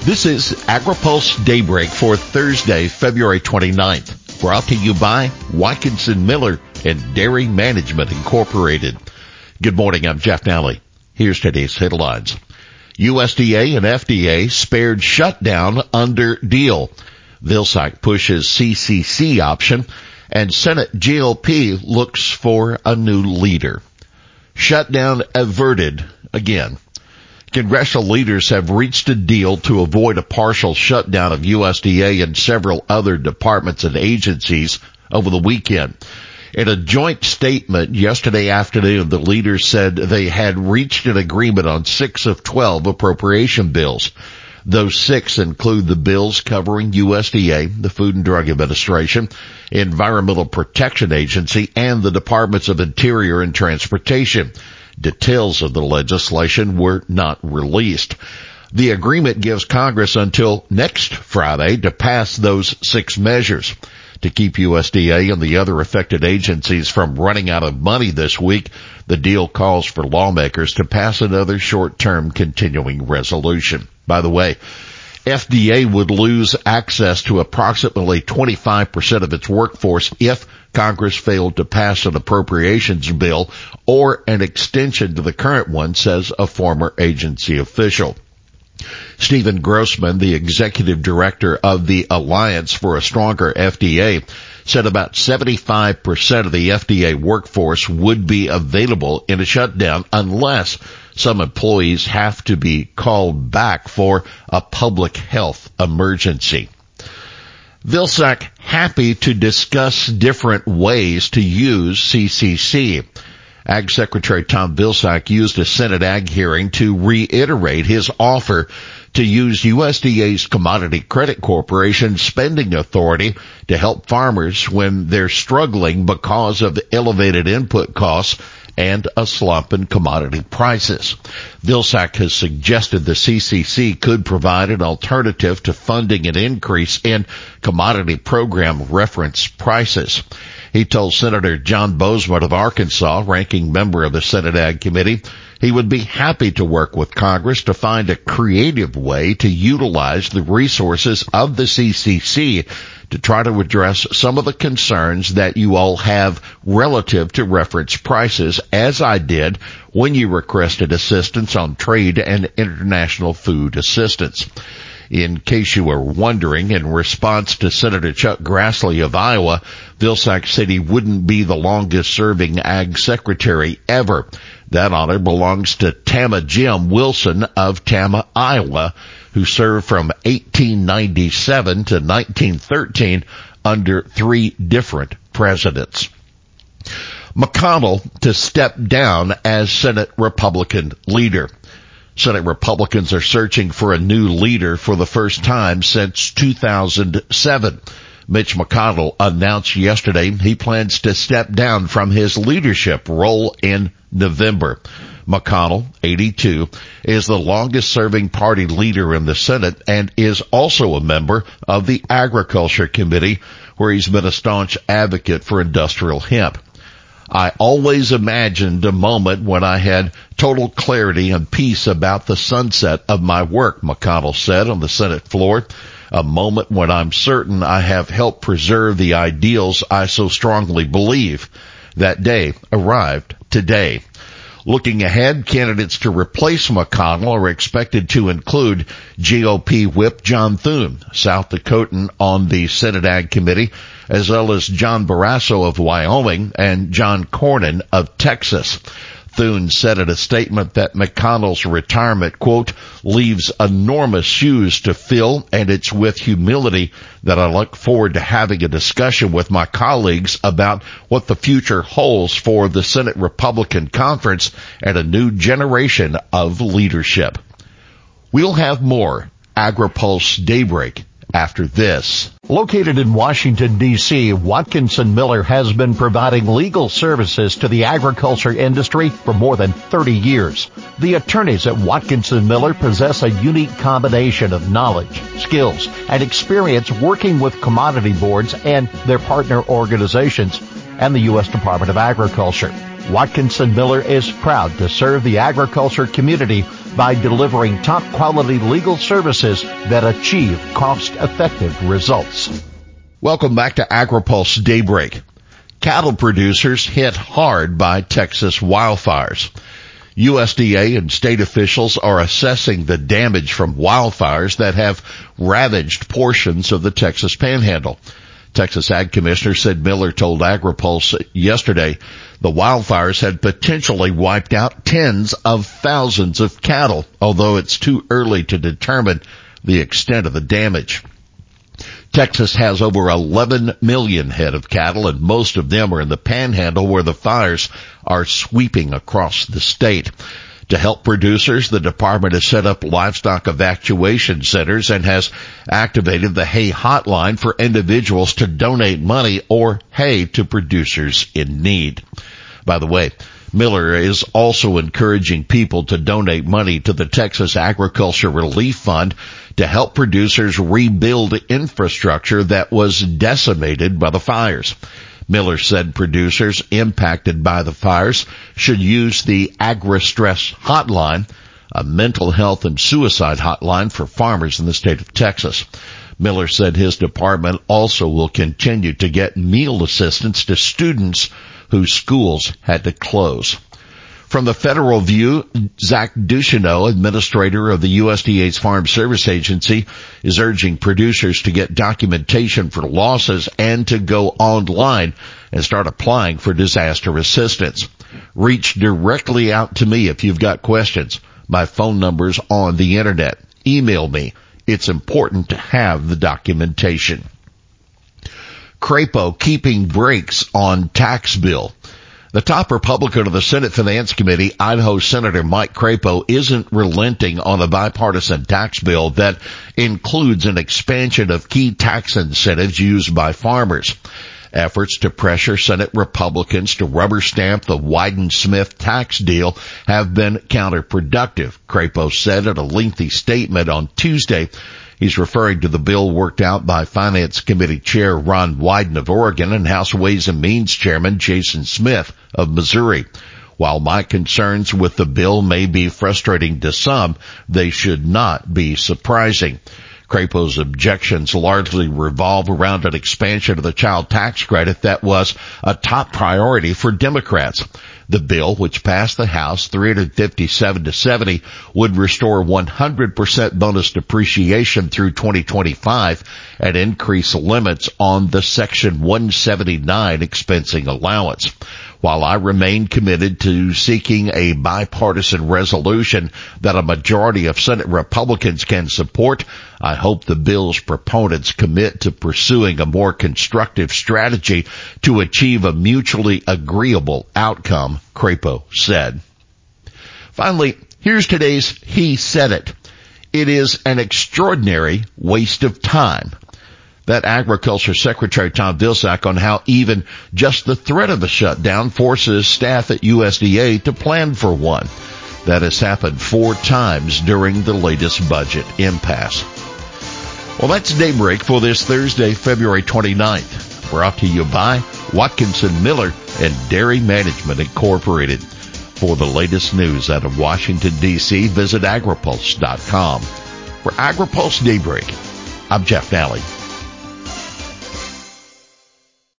This is AgriPulse Daybreak for Thursday, February 29th, brought to you by Watkinson Miller and Dairy Management Incorporated. Good morning, I'm Jeff Nally. Here's today's headlines. USDA and FDA spared shutdown under deal. Vilsack pushes CCC option, and Senate GOP looks for a new leader. Shutdown averted again. Congressional leaders have reached a deal to avoid a partial shutdown of USDA and several other departments and agencies over the weekend. In a joint statement yesterday afternoon, the leaders said they had reached an agreement on 6 of 12 appropriation bills. Those 6 include the bills covering USDA, the Food and Drug Administration, Environmental Protection Agency, and the Departments of Interior and Transportation. Details of the legislation were not released. The agreement gives Congress until next Friday to pass those 6 measures. To keep USDA and the other affected agencies from running out of money this week, the deal calls for lawmakers to pass another short-term continuing resolution. By the way, FDA would lose access to approximately 25% of its workforce if Congress failed to pass an appropriations bill or an extension to the current one, says a former agency official. Stephen Grossman, the executive director of the Alliance for a Stronger FDA, said about 75% of the FDA workforce would be available in a shutdown unless some employees have to be called back for a public health emergency. Vilsack happy to discuss different ways to use CCC. Ag Secretary Tom Vilsack used a Senate Ag hearing to reiterate his offer to use USDA's Commodity Credit Corporation spending authority to help farmers when they're struggling because of elevated input costs and a slump in commodity prices. Vilsack has suggested the CCC could provide an alternative to funding an increase in commodity program reference prices. He told Senator John Bozeman of Arkansas, ranking member of the Senate Ag Committee, he would be happy to work with Congress to find a creative way to utilize the resources of the CCC to try to address some of the concerns that you all have relative to reference prices, as I did when you requested assistance on trade and international food assistance. In case you were wondering, in response to Senator Chuck Grassley of Iowa, Vilsack said he wouldn't be the longest-serving Ag Secretary ever. That honor belongs to Tama Jim Wilson of Tama, Iowa, who served from 1897 to 1913 under 3 different presidents. McConnell to step down as Senate Republican leader. Senate Republicans are searching for a new leader for the first time since 2007. Mitch McConnell announced yesterday he plans to step down from his leadership role in November. McConnell, 82, is the longest-serving party leader in the Senate and is also a member of the Agriculture Committee, where he's been a staunch advocate for industrial hemp. I always imagined a moment when I had total clarity and peace about the sunset of my work, McConnell said on the Senate floor. A moment when I'm certain I have helped preserve the ideals I so strongly believe. That day arrived today. Looking ahead, candidates to replace McConnell are expected to include GOP Whip John Thune, South Dakotan on the Senate Ag Committee, as well as John Barrasso of Wyoming and John Cornyn of Texas. Thune said in a statement that McConnell's retirement, quote, leaves enormous shoes to fill, and it's with humility that I look forward to having a discussion with my colleagues about what the future holds for the Senate Republican Conference and a new generation of leadership. We'll have more AgriPulse Daybreak after this. Located in Washington, D.C., Watkinson Miller has been providing legal services to the agriculture industry for more than 30 years. The attorneys at Watkinson Miller possess a unique combination of knowledge, skills, and experience working with commodity boards and their partner organizations and the U.S. Department of Agriculture. Watkinson Miller is proud to serve the agriculture community by delivering top-quality legal services that achieve cost-effective results. Welcome back to AgriPulse Daybreak. Cattle producers hit hard by Texas wildfires. USDA and state officials are assessing the damage from wildfires that have ravaged portions of the Texas Panhandle. Texas Ag Commissioner Sid Miller told AgriPulse yesterday the wildfires had potentially wiped out tens of thousands of cattle, although it's too early to determine the extent of the damage. Texas has over 11 million head of cattle, and most of them are in the Panhandle where the fires are sweeping across the state. To help producers, the department has set up livestock evacuation centers and has activated the hay hotline for individuals to donate money or hay to producers in need. By the way, Miller is also encouraging people to donate money to the Texas Agriculture Relief Fund to help producers rebuild infrastructure that was decimated by the fires. Miller said producers impacted by the fires should use the AgriStress hotline, a mental health and suicide hotline for farmers in the state of Texas. Miller said his department also will continue to get meal assistance to students whose schools had to close. From the Federal View, Zach Ducheneau, administrator of the USDA's Farm Service Agency, is urging producers to get documentation for losses and to go online and start applying for disaster assistance. Reach directly out to me if you've got questions. My phone number's on the internet. Email me. It's important to have the documentation. Crapo keeping brakes on tax bill. The top Republican of the Senate Finance Committee, Idaho Senator Mike Crapo, isn't relenting on a bipartisan tax bill that includes an expansion of key tax incentives used by farmers. Efforts to pressure Senate Republicans to rubber stamp the Wyden-Smith tax deal have been counterproductive, Crapo said in a lengthy statement on Tuesday. He's referring to the bill worked out by Finance Committee Chair Ron Wyden of Oregon and House Ways and Means Chairman Jason Smith of Missouri. While my concerns with the bill may be frustrating to some, they should not be surprising. Crapo's objections largely revolve around an expansion of the child tax credit that was a top priority for Democrats. The bill, which passed the House 357-70, would restore 100% bonus depreciation through 2025 and increase limits on the Section 179 expensing allowance. While I remain committed to seeking a bipartisan resolution that a majority of Senate Republicans can support, I hope the bill's proponents commit to pursuing a more constructive strategy to achieve a mutually agreeable outcome, Crapo said. Finally, here's today's He Said It. It is an extraordinary waste of time. That Agriculture Secretary Tom Vilsack on how even just the threat of a shutdown forces staff at USDA to plan for one. That has happened 4 times during the latest budget impasse. Well, that's Daybreak for this Thursday, February 29th. Brought to you by Watkinson Miller and Dairy Management Incorporated. For the latest news out of Washington, D.C., visit agripulse.com. For AgriPulse Daybreak, I'm Jeff Nally.